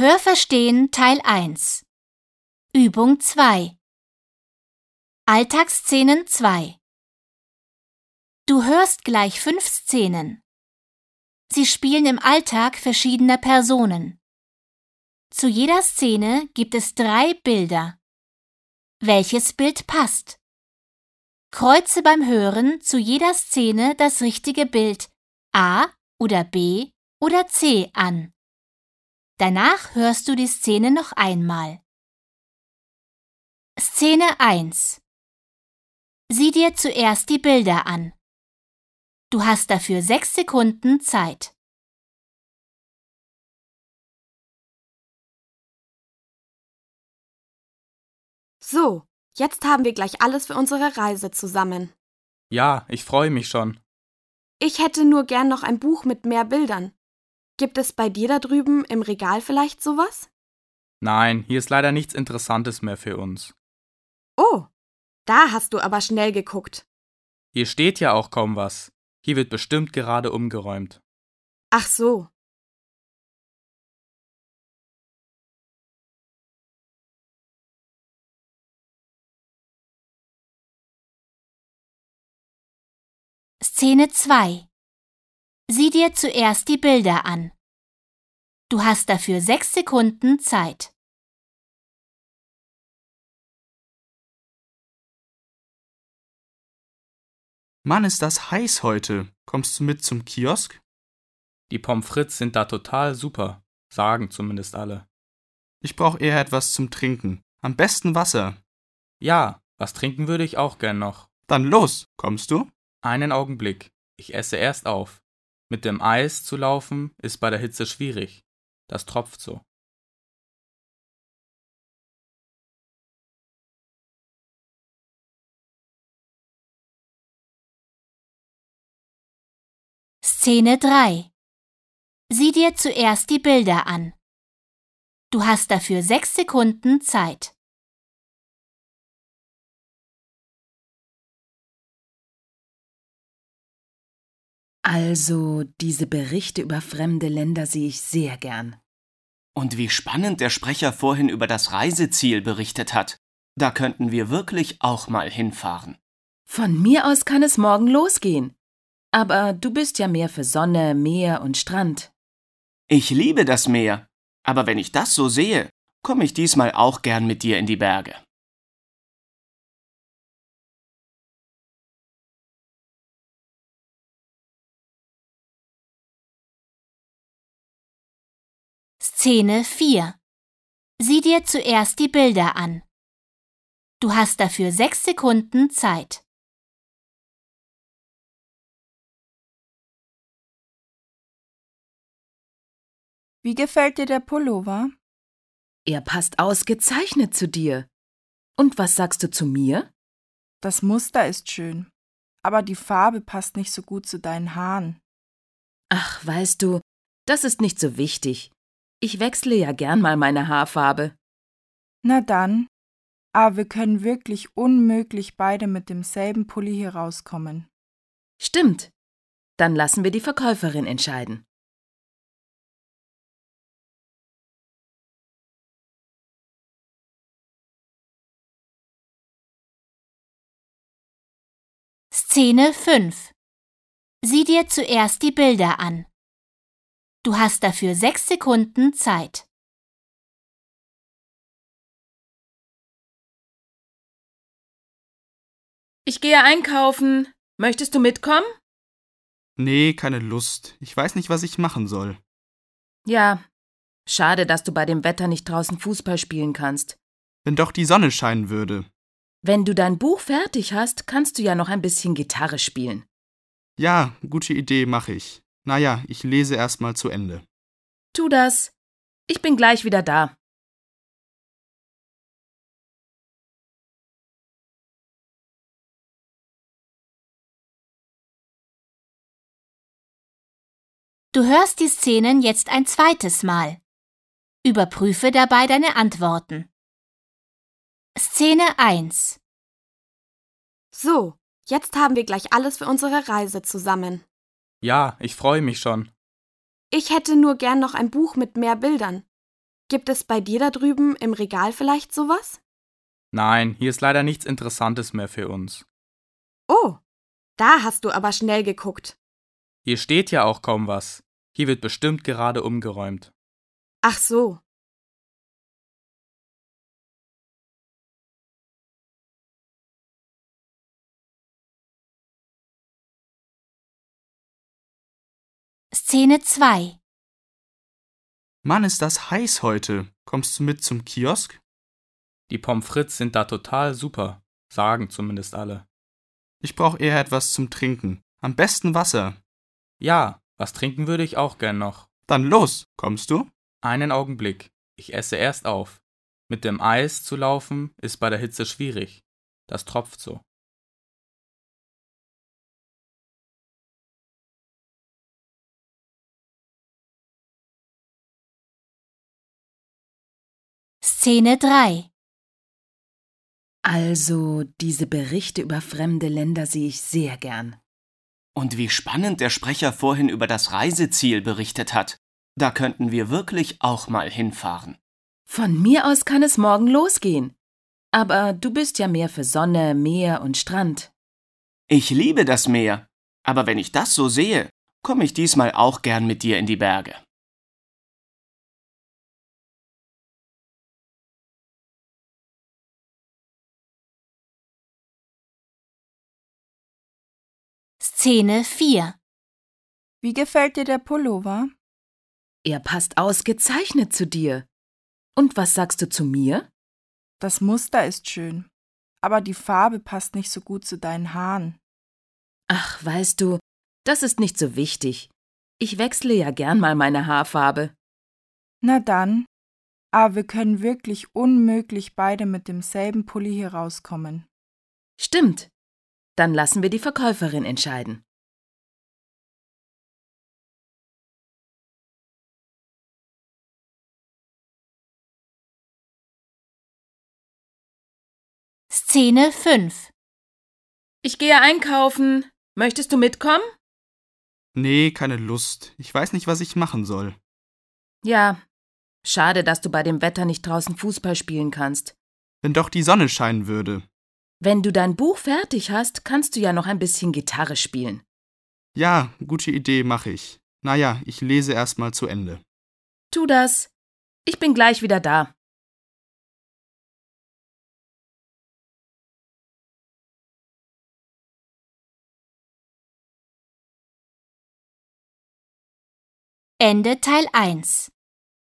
Hörverstehen Teil 1 Übung 2 Alltagsszenen 2 Du hörst gleich 5 Szenen. Sie spielen im Alltag verschiedener Personen. Zu jeder Szene gibt es 3 Bilder. Welches Bild passt? Kreuze beim Hören zu jeder Szene das richtige Bild A oder B oder C an. Danach hörst du die Szene noch einmal. Szene 1 Sieh dir zuerst die Bilder an. Du hast dafür 6 Sekunden Zeit. So, jetzt haben wir gleich alles für unsere Reise zusammen. Ja, ich freue mich schon. Ich hätte nur gern noch ein Buch mit mehr Bildern. Gibt es bei dir da drüben im Regal vielleicht sowas? Nein, hier ist leider nichts Interessantes mehr für uns. Oh, da hast du aber schnell geguckt. Hier steht ja auch kaum was. Hier wird bestimmt gerade umgeräumt. Ach so. Szene 2 Sieh dir zuerst die Bilder an. Du hast dafür 6 Sekunden Zeit. Mann, ist das heiß heute. Kommst du mit zum Kiosk? Die Pommes frites sind da total super, sagen zumindest alle. Ich brauche eher etwas zum Trinken. Am besten Wasser. Ja, was trinken würde ich auch gern noch. Dann los, kommst du? Einen Augenblick, ich esse erst auf. Mit dem Eis zu laufen ist bei der Hitze schwierig. Das tropft so. Szene 3 Sieh dir zuerst die Bilder an. Du hast dafür 6 Sekunden Zeit. Also, diese Berichte über fremde Länder sehe ich sehr gern. Und wie spannend der Sprecher vorhin über das Reiseziel berichtet hat. Da könnten wir wirklich auch mal hinfahren. Von mir aus kann es morgen losgehen. Aber du bist ja mehr für Sonne, Meer und Strand. Ich liebe das Meer. Aber wenn ich das so sehe, komme ich diesmal auch gern mit dir in die Berge. Szene 4 Sieh dir zuerst die Bilder an. Du hast dafür 6 Sekunden Zeit. Wie gefällt dir der Pullover? Er passt ausgezeichnet zu dir. Und was sagst du zu mir? Das Muster ist schön, aber die Farbe passt nicht so gut zu deinen Haaren. Ach, weißt du, das ist nicht so wichtig. Ich wechsle ja gern mal meine Haarfarbe. Na dann, aber wir können wirklich unmöglich beide mit demselben Pulli hier rauskommen. Stimmt. Dann lassen wir die Verkäuferin entscheiden. Szene 5 Sieh dir zuerst die Bilder an. Du hast dafür 6 Sekunden Zeit. Ich gehe einkaufen. Möchtest du mitkommen? Nee, keine Lust. Ich weiß nicht, was ich machen soll. Ja. Schade, dass du bei dem Wetter nicht draußen Fußball spielen kannst. Wenn doch die Sonne scheinen würde. Wenn du dein Buch fertig hast, kannst du ja noch ein bisschen Gitarre spielen. Ja, gute Idee, mache ich. Naja, ich lese erst mal zu Ende. Tu das. Ich bin gleich wieder da. Du hörst die Szenen jetzt ein zweites Mal. Überprüfe dabei deine Antworten. Szene 1 So, jetzt haben wir gleich alles für unsere Reise zusammen. Ja, ich freue mich schon. Ich hätte nur gern noch ein Buch mit mehr Bildern. Gibt es bei dir da drüben im Regal vielleicht sowas? Nein, hier ist leider nichts Interessantes mehr für uns. Oh, da hast du aber schnell geguckt. Hier steht ja auch kaum was. Hier wird bestimmt gerade umgeräumt. Ach so. Szene 2. Mann, ist das heiß heute. Kommst du mit zum Kiosk? Die Pommes frites sind da total super, sagen zumindest alle. Ich brauche eher etwas zum Trinken. Am besten Wasser. Ja, was trinken würde ich auch gern noch. Dann los, kommst du? Einen Augenblick, ich esse erst auf. Mit dem Eis zu laufen ist bei der Hitze schwierig. Das tropft so. Szene 3. Also, diese Berichte über fremde Länder sehe ich sehr gern. Und wie spannend der Sprecher vorhin über das Reiseziel berichtet hat. Da könnten wir wirklich auch mal hinfahren. Von mir aus kann es morgen losgehen. Aber du bist ja mehr für Sonne, Meer und Strand. Ich liebe das Meer. Aber wenn ich das so sehe, komme ich diesmal auch gern mit dir in die Berge. Szene 4. Wie gefällt dir der Pullover? Er passt ausgezeichnet zu dir. Und was sagst du zu mir? Das Muster ist schön, aber die Farbe passt nicht so gut zu deinen Haaren. Ach, weißt du, das ist nicht so wichtig. Ich wechsle ja gern mal meine Haarfarbe. Na dann, aber wir können wirklich unmöglich beide mit demselben Pulli hier rauskommen. Stimmt. Dann lassen wir die Verkäuferin entscheiden. Szene 5. Ich gehe einkaufen. Möchtest du mitkommen? Nee, keine Lust. Ich weiß nicht, was ich machen soll. Ja. Schade, dass du bei dem Wetter nicht draußen Fußball spielen kannst. Wenn doch die Sonne scheinen würde. Wenn du dein Buch fertig hast, kannst du ja noch ein bisschen Gitarre spielen. Ja, gute Idee, mache ich. Naja, ich lese erst mal zu Ende. Tu das. Ich bin gleich wieder da. Ende Teil 1.